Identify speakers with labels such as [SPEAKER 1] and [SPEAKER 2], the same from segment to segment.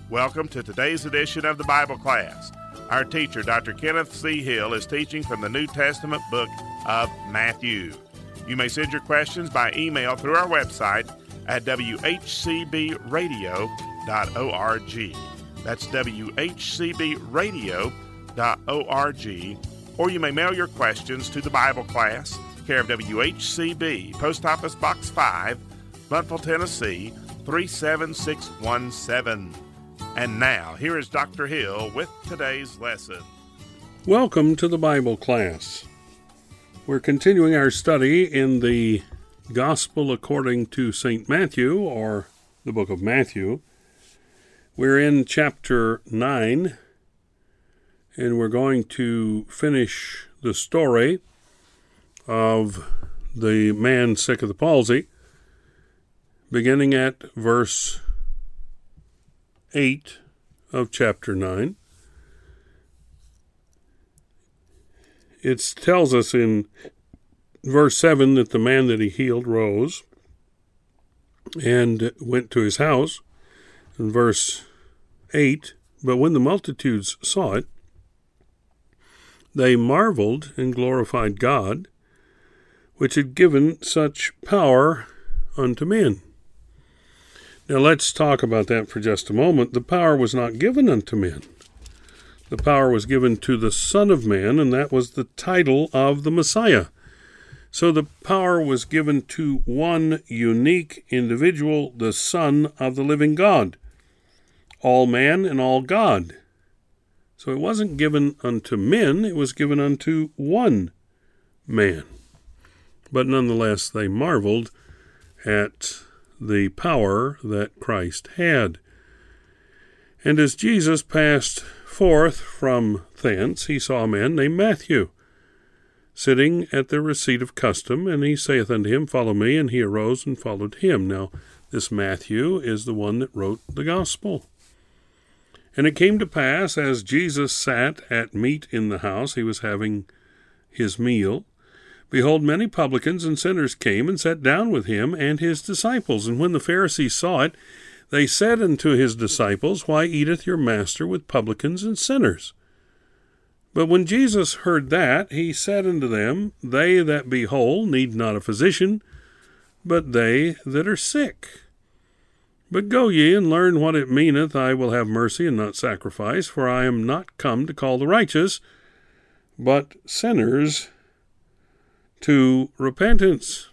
[SPEAKER 1] Welcome to today's edition of the Bible class. Our teacher, Dr. Kenneth C. Hill, is teaching from the New Testament book of Matthew. You may send your questions by email through our website at whcbradio.org. That's whcbradio.org. Or you may mail your questions to the Bible class, care of WHCB, Post Office Box 5, Blountville, Tennessee, 37617. And now, here is Dr. Hill with today's lesson.
[SPEAKER 2] Welcome to the Bible class. We're continuing our study in the Gospel according to St. Matthew, or the book of Matthew. We're in chapter 9, and we're going to finish the story of the man sick of the palsy, beginning at verse 8 of chapter 9. It tells us in verse 7 that the man that he healed rose and went to his house. In verse 8, but when the multitudes saw it, they marveled and glorified God, which had given such power unto men. Now let's talk about that for just a moment. The power was not given unto men. The power was given to the Son of Man, and that was the title of the Messiah. So the power was given to one unique individual, the Son of the living God, all man and all God. So it wasn't given unto men, it was given unto one man. But nonetheless, they marveled at the power that Christ had. And as Jesus passed forth from thence, he saw a man named Matthew, sitting at the receipt of custom, and he saith unto him, Follow me, and he arose and followed him. Now, this Matthew is the one that wrote the gospel. And it came to pass, as Jesus sat at meat in the house, he was having his meal, behold, many publicans and sinners came and sat down with him and his disciples. And when the Pharisees saw it, they said unto his disciples, Why eateth your master with publicans and sinners? But when Jesus heard that, he said unto them, They that be whole need not a physician, but they that are sick. But go ye and learn what it meaneth, I will have mercy and not sacrifice, for I am not come to call the righteous, but sinners to repentance.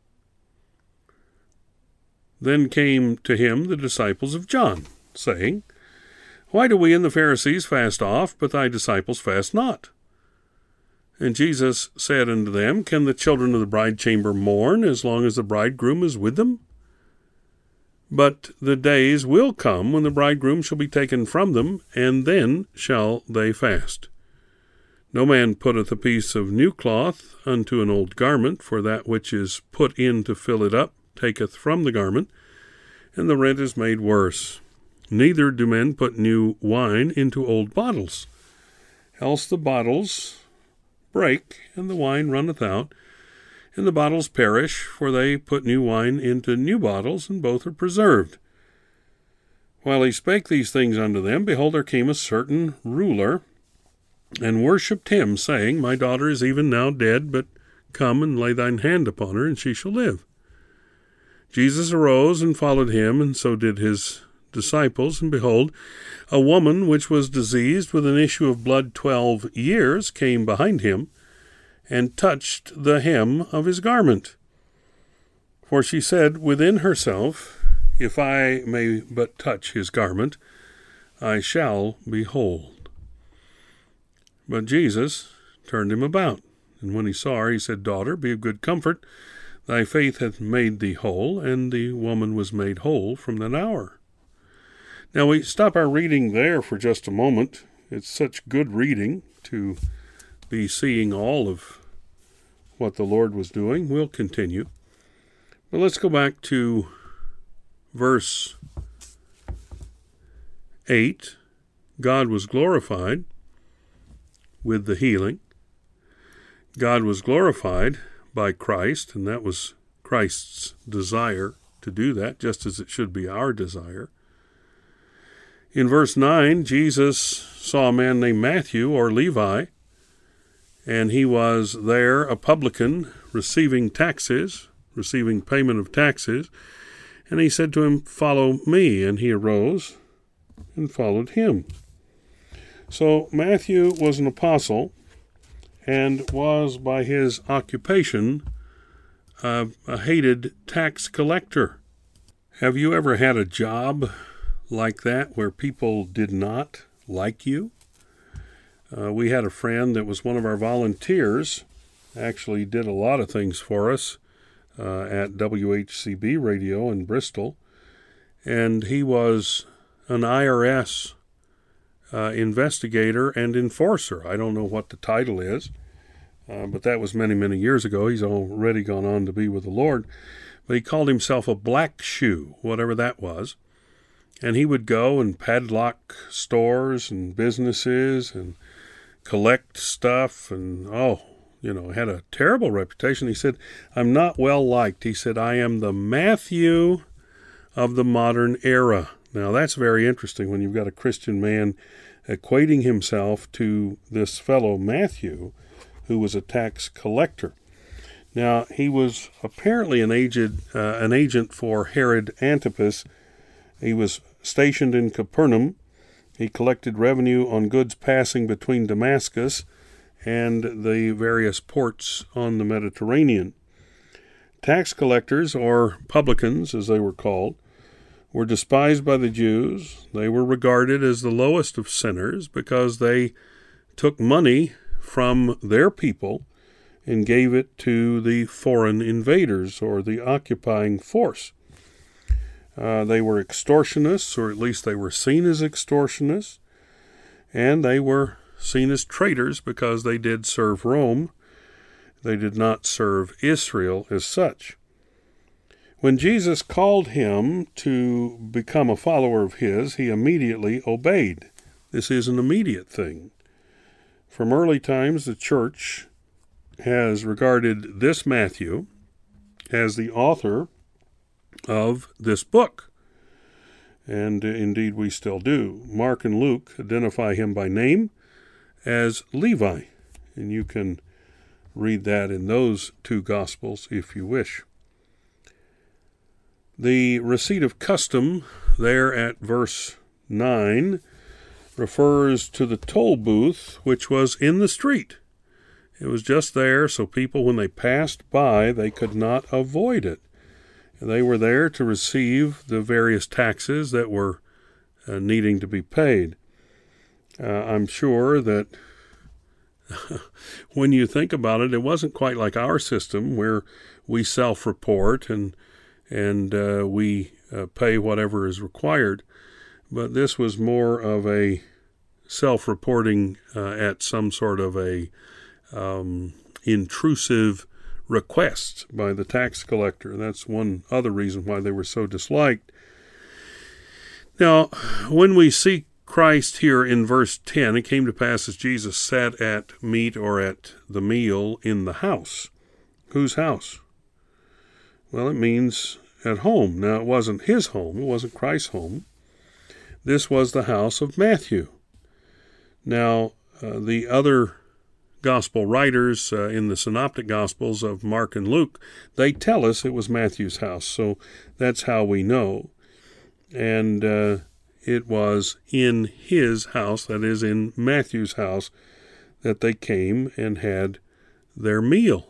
[SPEAKER 2] Then came to him the disciples of John, saying, Why do we and the Pharisees fast oft, but thy disciples fast not? And Jesus said unto them, Can the children of the bride chamber mourn as long as the bridegroom is with them? But the days will come when the bridegroom shall be taken from them, and then shall they fast. No man putteth a piece of new cloth unto an old garment, for that which is put in to fill it up taketh from the garment, and the rent is made worse. Neither do men put new wine into old bottles, else the bottles break, and the wine runneth out, and the bottles perish, for they put new wine into new bottles, and both are preserved. While he spake these things unto them, behold, there came a certain ruler, and worshipped him, saying, My daughter is even now dead, but come and lay thine hand upon her, and she shall live. Jesus arose and followed him, and so did his disciples. And behold, a woman which was diseased with an issue of blood 12 years came behind him, and touched the hem of his garment. For she said within herself, If I may but touch his garment, I shall be whole. But Jesus turned him about, and when he saw her, he said, Daughter, be of good comfort, thy faith hath made thee whole. And the woman was made whole from that hour. Now we stop our reading there for just a moment. It's such good reading to be seeing all of what the Lord was doing. We'll continue. But let's go back to verse 8. God was glorified with the healing. God was glorified by Christ, and that was Christ's desire to do that, just as it should be our desire. In verse 9, Jesus saw a man named Matthew, or Levi, and he was there, a publican, receiving payment of taxes. And he said to him, "Follow me." And he arose and followed him. So Matthew was an apostle and was, by his occupation, a hated tax collector. Have you ever had a job like that where people did not like you? We had a friend that was one of our volunteers, actually did a lot of things for us at WHCB Radio in Bristol, and he was an IRS investigator and enforcer. I don't know what the title is, but that was many, many years ago. He's already gone on to be with the Lord. But he called himself a black shoe, whatever that was. And he would go and padlock stores and businesses and collect stuff and, had a terrible reputation. He said, "I'm not well liked." He said, "I am the Matthew of the modern era." Now, that's very interesting when you've got a Christian man equating himself to this fellow Matthew, who was a tax collector. Now, he was apparently an agent for Herod Antipas. He was stationed in Capernaum. He collected revenue on goods passing between Damascus and the various ports on the Mediterranean. Tax collectors, or publicans as they were called, were despised by the Jews. They were regarded as the lowest of sinners because they took money from their people and gave it to the foreign invaders or the occupying force. They were extortionists, or at least they were seen as extortionists, and they were seen as traitors because they did serve Rome. They did not serve Israel as such. When Jesus called him to become a follower of his, he immediately obeyed. This is an immediate thing. From early times, the church has regarded this Matthew as the author of this book. And indeed we still do. Mark and Luke identify him by name as Levi. And you can read that in those two Gospels if you wish. The receipt of custom there at verse 9 refers to the toll booth, which was in the street. It was just there so people, when they passed by, they could not avoid it. They were there to receive the various taxes that were needing to be paid. I'm sure that when you think about it, it wasn't quite like our system where we self-report and we pay whatever is required. But this was more of a self-reporting at some sort of a intrusive request by the tax collector. That's one other reason why they were so disliked. Now, when we see Christ here in verse 10, it came to pass as Jesus sat at meat or at the meal in the house. Whose house? Well, it means at home. Now, it wasn't his home. It wasn't Christ's home. This was the house of Matthew. Now, the other gospel writers in the synoptic gospels of Mark and Luke, they tell us it was Matthew's house. So that's how we know. And it was in his house, that is in Matthew's house, that they came and had their meal.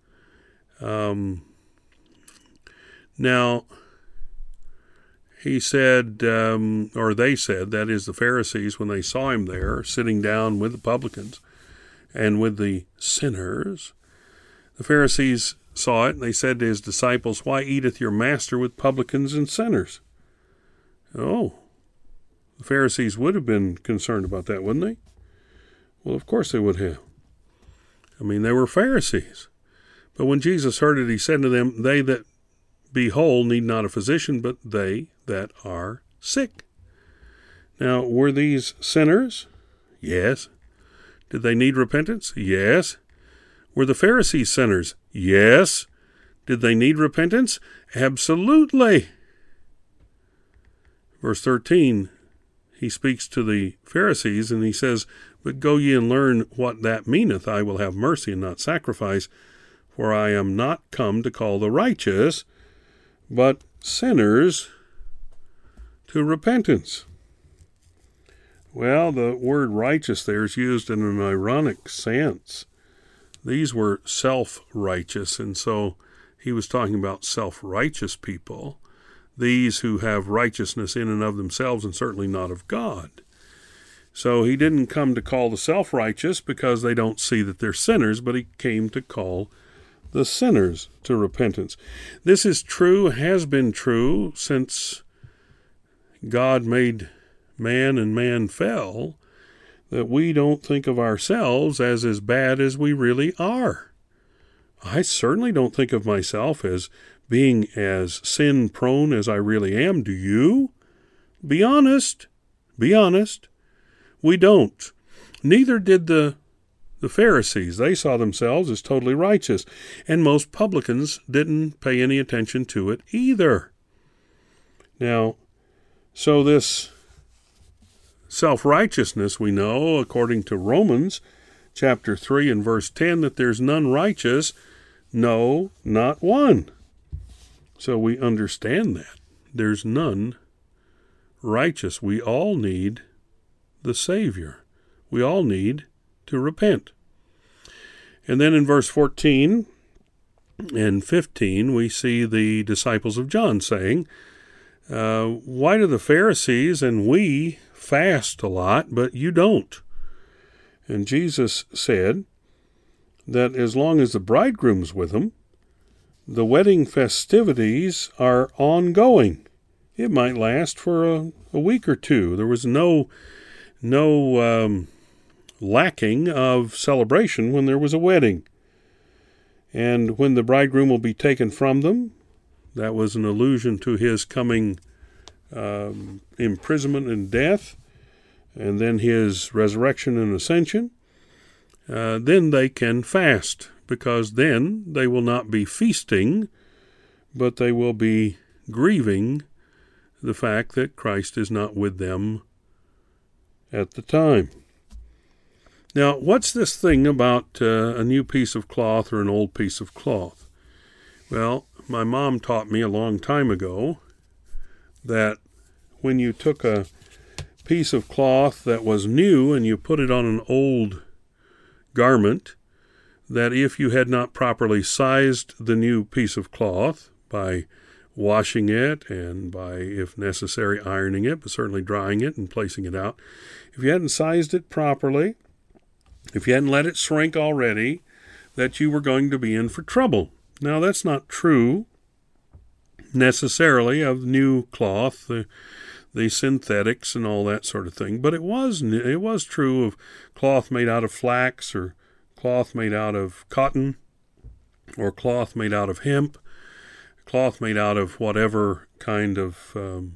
[SPEAKER 2] Now, he said, or they said, that is the Pharisees, when they saw him there, sitting down with the publicans and with the sinners, the Pharisees saw it, and they said to his disciples, "Why eateth your master with publicans and sinners?" Oh, the Pharisees would have been concerned about that, wouldn't they? Well, of course they would have. I mean, they were Pharisees. But when Jesus heard it, he said to them, "They that be whole need not a physician, but they that are sick." Now, were these sinners? Yes. Did they need repentance? Yes. Were the Pharisees sinners? Yes. Did they need repentance? Absolutely. Verse 13, he speaks to the Pharisees, and he says, "But go ye and learn what that meaneth, I will have mercy and not sacrifice, for I am not come to call the righteous, but sinners to repentance." Well, the word righteous there is used in an ironic sense. These were self-righteous, and so he was talking about self-righteous people, these who have righteousness in and of themselves and certainly not of God. So he didn't come to call the self-righteous because they don't see that they're sinners, but he came to call the sinners to repentance. This is true, has been true since God made man and man fell, that we don't think of ourselves as bad as we really are. I certainly don't think of myself as being as sin-prone as I really am. Do you? Be honest. Be honest. We don't. Neither did the Pharisees. They saw themselves as totally righteous, and most publicans didn't pay any attention to it either. Now, so this self-righteousness, we know, according to Romans chapter 3 and verse 10, that there's none righteous, no, not one. So we understand that. There's none righteous. We all need the Savior. We all need to repent. And then in verse 14 and 15, we see the disciples of John saying, why do the Pharisees and we fast a lot, but you don't? And Jesus said that as long as the bridegroom's with them, the wedding festivities are ongoing. It might last for a week or two. There was no lacking of celebration when there was a wedding. And when the bridegroom will be taken from them, that was an allusion to his coming imprisonment and death, and then his resurrection and ascension, then they can fast, because then they will not be feasting, but they will be grieving the fact that Christ is not with them at the time. Now, what's this thing about a new piece of cloth or an old piece of cloth? Well, my mom taught me a long time ago that when you took a piece of cloth that was new and you put it on an old garment, that if you had not properly sized the new piece of cloth by washing it and by, if necessary, ironing it, but certainly drying it and placing it out, if you hadn't sized it properly, if you hadn't let it shrink already, that you were going to be in for trouble. Now, that's not true necessarily of new cloth, the synthetics and all that sort of thing, but it was true of cloth made out of flax, or cloth made out of cotton, or cloth made out of hemp, cloth made out of whatever kind of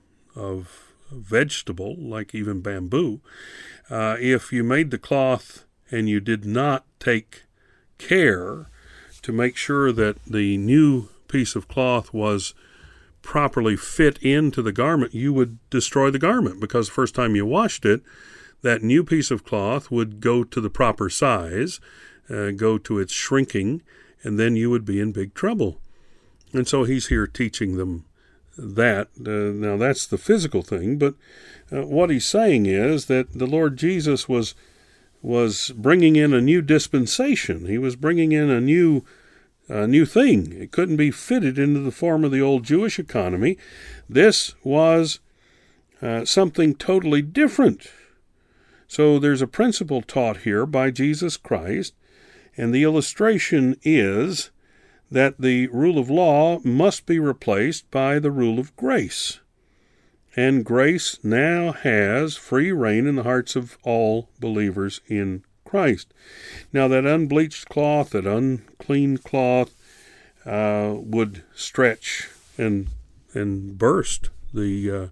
[SPEAKER 2] vegetable, like even bamboo. If you made the cloth and you did not take care to make sure that the new piece of cloth was properly fit into the garment, you would destroy the garment, because the first time you washed it, that new piece of cloth would go to the proper size, go to its shrinking, and then you would be in big trouble. And so he's here teaching them that. Now that's the physical thing, but what he's saying is that the Lord Jesus was bringing in a new dispensation. He was bringing in a new thing. It couldn't be fitted into the form of the old Jewish economy. This was something totally different. So there's a principle taught here by Jesus Christ, and the illustration is that the rule of law must be replaced by the rule of grace. And grace now has free reign in the hearts of all believers in Christ. Now, that unbleached cloth, that unclean cloth, would stretch and burst the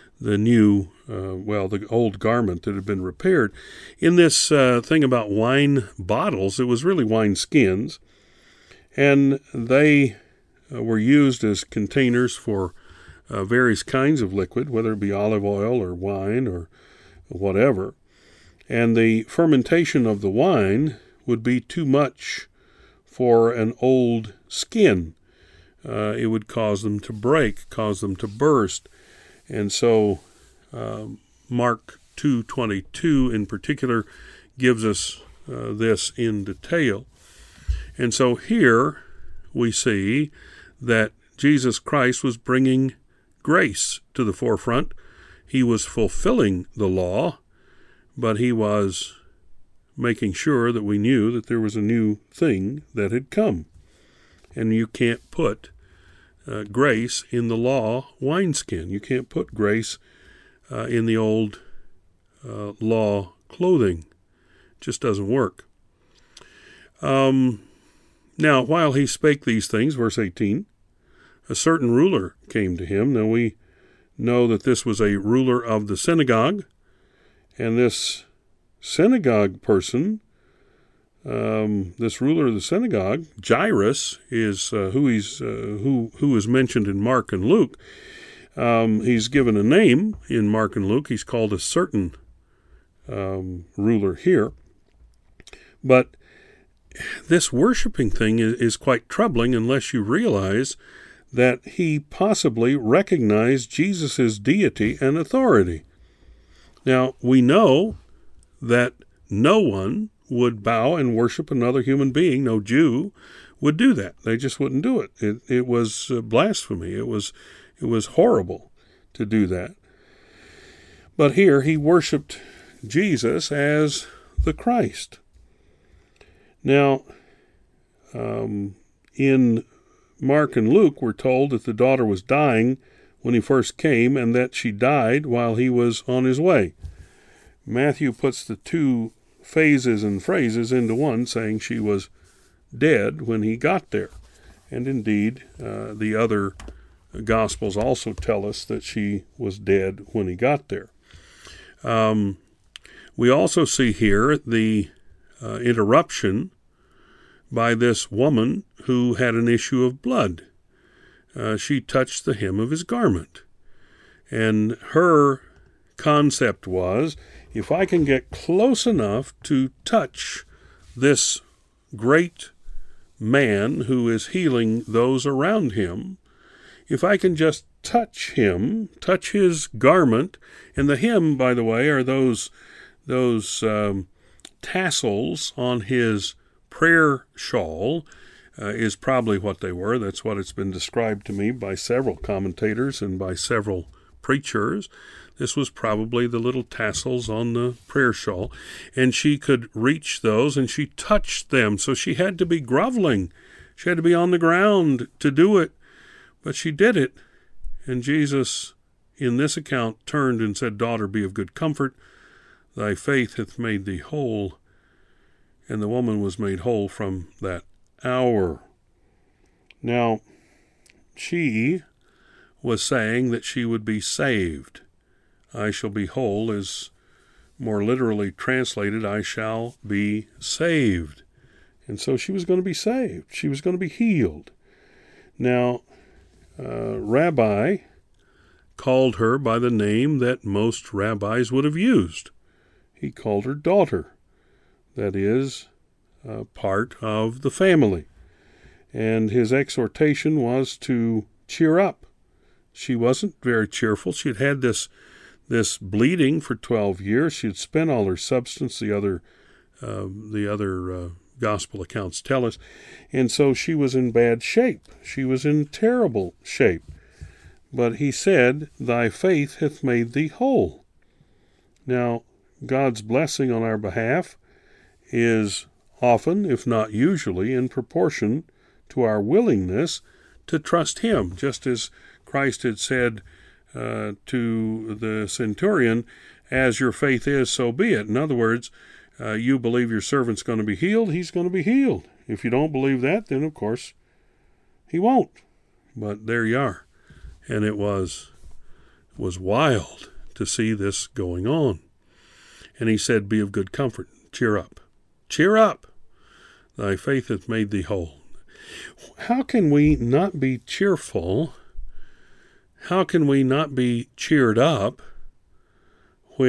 [SPEAKER 2] the old garment that had been repaired. In this thing about wine bottles, it was really wine skins, and they were used as containers for various kinds of liquid, whether it be olive oil or wine or whatever. And the fermentation of the wine would be too much for an old skin. It would cause them to break, cause them to burst. And so Mark 2:22 in particular gives us this in detail. And so here we see that Jesus Christ was bringing grace to the forefront. He was fulfilling the law, but he was making sure that we knew that there was a new thing that had come. And you can't put grace in the law wineskin. You can't put grace in the old law clothing. It just doesn't work. Now, while he spake these things, verse 18, a certain ruler came to him. Now we know that this was a ruler of the synagogue, and this synagogue person, this ruler of the synagogue, Jairus, is who is mentioned in Mark and Luke. He's given a name in Mark and Luke. He's called a certain ruler here. But this worshiping thing is quite troubling unless you realize that he possibly recognized Jesus' deity and authority. Now, we know that no one would bow and worship another human being. No Jew would do that. They just wouldn't do it. It was blasphemy. It was horrible to do that. But here he worshiped Jesus as the Christ. Now, in Mark and Luke, we're told that the daughter was dying when he first came and that she died while he was on his way. Matthew puts the two phases and phrases into one, saying she was dead when he got there. And indeed, the other Gospels also tell us that she was dead when he got there. We also see here the interruption by this woman who had an issue of blood. She touched the hem of his garment. And her concept was, if I can get close enough to touch this great man who is healing those around him, if I can just touch him, touch his garment, and the hem, by the way, are those tassels on his prayer shawl, is probably what they were. That's what it's been described to me by several commentators and by several preachers. This was probably the little tassels on the prayer shawl, and she could reach those, and she touched them, so she had to be groveling. She had to be on the ground to do it, but she did it. And Jesus, in this account, turned and said, "Daughter, be of good comfort. Thy faith hath made thee whole." And the woman was made whole from that hour. Now, she was saying that she would be saved. I shall be whole is more literally translated, I shall be saved. And so she was going to be saved. She was going to be healed. Now, Rabbi called her by the name that most rabbis would have used. He called her daughter. That is, part of the family. And his exhortation was to cheer up. She wasn't very cheerful. She had had this bleeding for 12 years. She had spent all her substance, the other gospel accounts tell us. And so she was in bad shape. She was in terrible shape. But he said, "Thy faith hath made thee whole." Now, God's blessing on our behalf is often, if not usually, in proportion to our willingness to trust him, just as Christ had said to the centurion, "As your faith is, so be it." In other words, you believe your servant's going to be healed, he's going to be healed. If you don't believe that, then of course he won't. But there you are. And it was wild to see this going on. And he said, "Be of good comfort, cheer up. Cheer up. Thy faith hath made thee whole." How can we not be cheerful? How can we not be cheered up when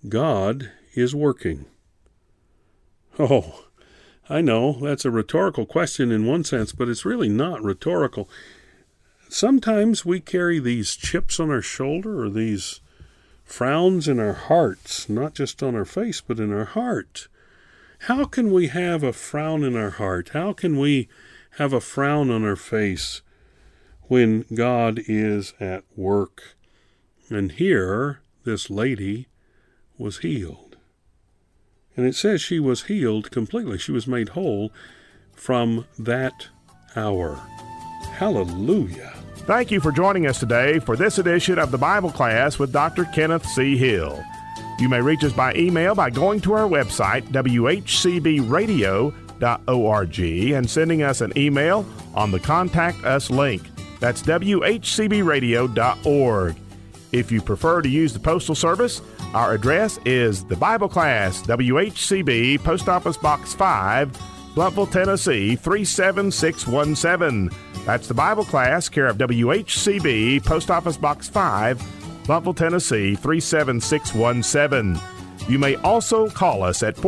[SPEAKER 2] God is working. Oh, I know that's a rhetorical question in one sense, but it's really not rhetorical. Sometimes we carry these chips on our shoulder or these frowns in our hearts, not just on our face, but in our heart. How can we have a frown in our heart? How can we have a frown on our face when God is at work? And here, this lady was healed. And it says she was healed completely. She was made whole from that hour. Hallelujah.
[SPEAKER 1] Thank you for joining us today for this edition of the Bible Class with Dr. Kenneth C. Hill. You may reach us by email by going to our website, whcbradio.org, and sending us an email on the Contact Us link. That's whcbradio.org. If you prefer to use the postal service, our address is the Bible Class, WHCB, Post Office Box 5, Blountville, Tennessee, 37617. That's the Bible Class, care of WHCB, Post Office Box 5, Blountville, Tennessee, 37617. You may also call us at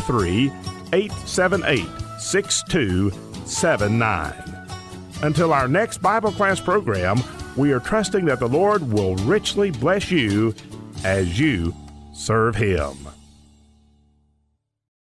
[SPEAKER 1] 423-878-6279. Until our next Bible Class program, we are trusting that the Lord will richly bless you as you serve Him.